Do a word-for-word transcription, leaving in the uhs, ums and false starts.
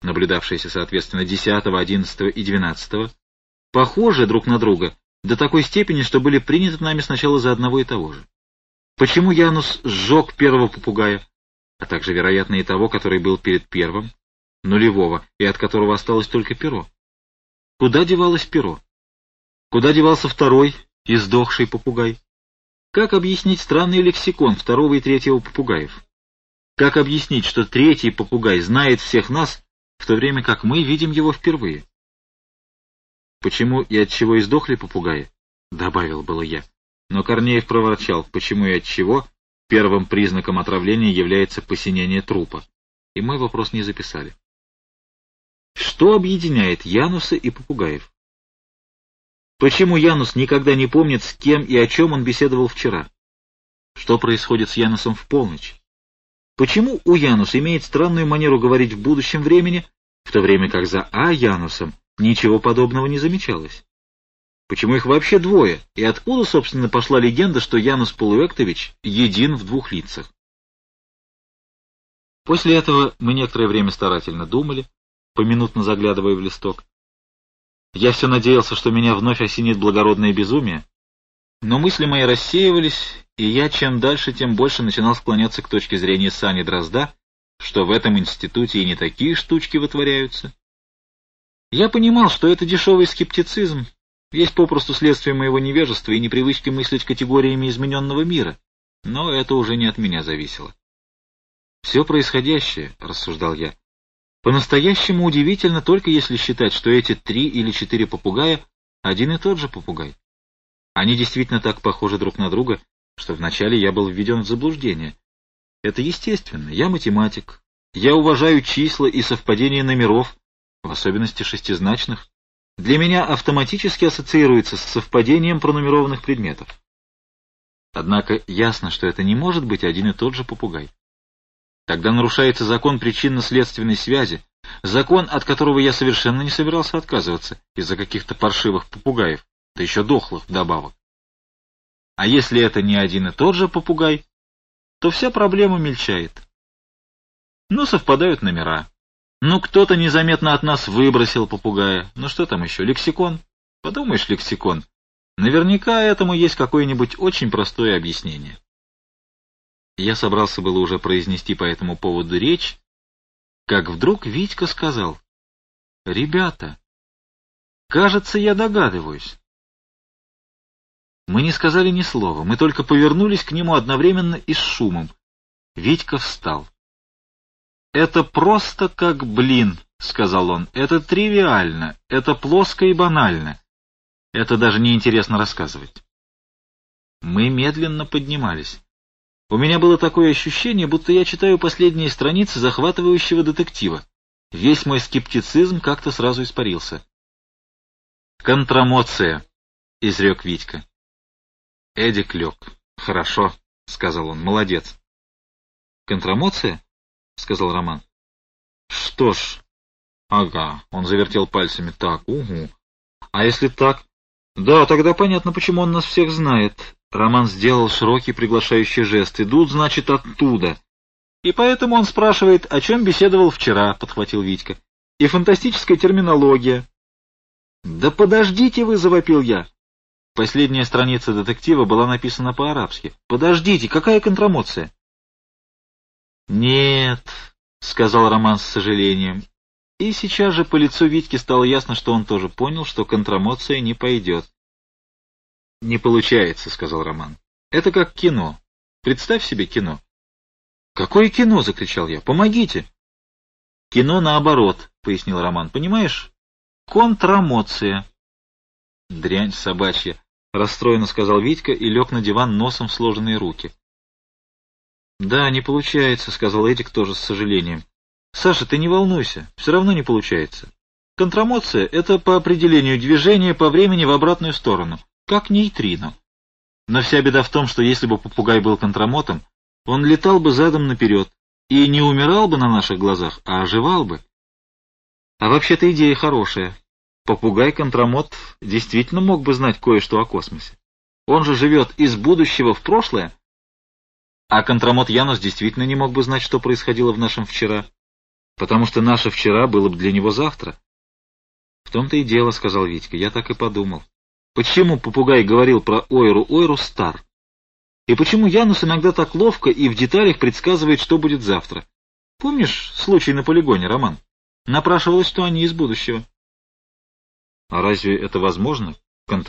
наблюдавшиеся соответственно десятого, одиннадцатого и двенадцатого, похожи друг на друга до такой степени, что были приняты нами сначала за одного и того же? Почему Янус сжег первого попугая, а также, вероятно, и того, который был перед первым, нулевого, и от которого осталось только перо? Куда девалось перо? Куда девался второй, издохший попугай? Как объяснить странный лексикон второго и третьего попугаев? Как объяснить, что третий попугай знает всех нас, в то время как мы видим его впервые? Почему и от чего издохли попугаи? Добавил было я. Но Корнеев проворчал, почему и от чего первым признаком отравления является посинение трупа. И мой вопрос не записали. Что объединяет Януса и попугаев? Почему Янус никогда не помнит, с кем и о чем он беседовал вчера? Что происходит с Янусом в полночь? Почему у Януса имеет странную манеру говорить в будущем времени, в то время как за А. Янусом ничего подобного не замечалось? Почему их вообще двое? И откуда, собственно, пошла легенда, что Янус Полуэктович един в двух лицах? После этого мы некоторое время старательно думали, поминутно заглядывая в листок. Я все надеялся, что меня вновь осенит благородное безумие, но мысли мои рассеивались, и я чем дальше, тем больше начинал склоняться к точке зрения Сани Дрозда, что в этом институте и не такие штучки вытворяются. Я понимал, что это дешевый скептицизм, есть попросту следствие моего невежества и непривычки мыслить категориями измененного мира, но это уже не от меня зависело. Все происходящее, рассуждал я, по-настоящему удивительно только если считать, что эти три или четыре попугая один и тот же попугай. Они действительно так похожи друг на друга, что вначале я был введен в заблуждение. Это естественно, я математик, я уважаю числа и совпадения номеров, в особенности шестизначных. Для меня автоматически ассоциируется с совпадением пронумерованных предметов. Однако ясно, что это не может быть один и тот же попугай. Тогда нарушается закон причинно-следственной связи, закон, от которого я совершенно не собирался отказываться из-за каких-то паршивых попугаев, да еще дохлых вдобавок. А если это не один и тот же попугай, то вся проблема мельчает. Ну, совпадают номера. Ну, кто-то незаметно от нас выбросил попугая. Ну, что там еще, лексикон? Подумаешь, лексикон. Наверняка этому есть какое-нибудь очень простое объяснение. Я собрался было уже произнести по этому поводу речь, как вдруг Витька сказал: «Ребята, кажется, я догадываюсь». Мы не сказали ни слова, мы только повернулись к нему одновременно и с шумом. Витька встал. «Это просто как блин», — сказал он, — «это тривиально, это плоско и банально. Это даже неинтересно рассказывать». Мы медленно поднимались. У меня было такое ощущение, будто я читаю последние страницы захватывающего детектива. Весь мой скептицизм как-то сразу испарился. «Контрамоция», — изрек Витька. Эдик лег. «Хорошо», — сказал он, — «молодец». «Контрамоция?» — сказал Роман. «Что ж, ага», — он завертел пальцами, — «так, угу. А если так? Да, тогда понятно, почему он нас всех знает». Роман сделал широкий приглашающий жест. «Идут, значит, оттуда». «И поэтому он спрашивает, о чем беседовал вчера», — подхватил Витька. «И фантастическая терминология». «Да подождите вы», — завопил я. Последняя страница детектива была написана по-арабски. «Подождите, какая контрамоция?» «Нет», — сказал Роман с сожалением. И сейчас же по лицу Витьки стало ясно, что он тоже понял, что контрамоция не пойдет. «Не получается», — сказал Роман. «Это как кино. Представь себе кино». «Какое кино?» — закричал я. «Помогите!» «Кино наоборот», — пояснил Роман. «Понимаешь? Контрамоция». «Дрянь собачья», — расстроенно сказал Витька и лег на диван носом в сложенные руки. «Да, не получается», — сказал Эдик тоже с сожалением. «Саша, ты не волнуйся, все равно не получается. Контрамоция — это по определению движение по времени в обратную сторону, как нейтрино. Но вся беда в том, что если бы попугай был контрамотом, он летал бы задом наперед и не умирал бы на наших глазах, а оживал бы. А вообще-то идея хорошая. Попугай-контрамот действительно мог бы знать кое-что о космосе. Он же живет из будущего в прошлое, а контрамот Янус действительно не мог бы знать, что происходило в нашем вчера. потому что наше вчера было бы для него завтра. — В том-то и дело, — сказал Витька, — я так и подумал. Почему попугай говорил про Ойру Ойру стар? И почему Янус иногда так ловко и в деталях предсказывает, что будет завтра? Помнишь случай на полигоне, Роман? Напрашивалось, что они из будущего. — А разве это возможно?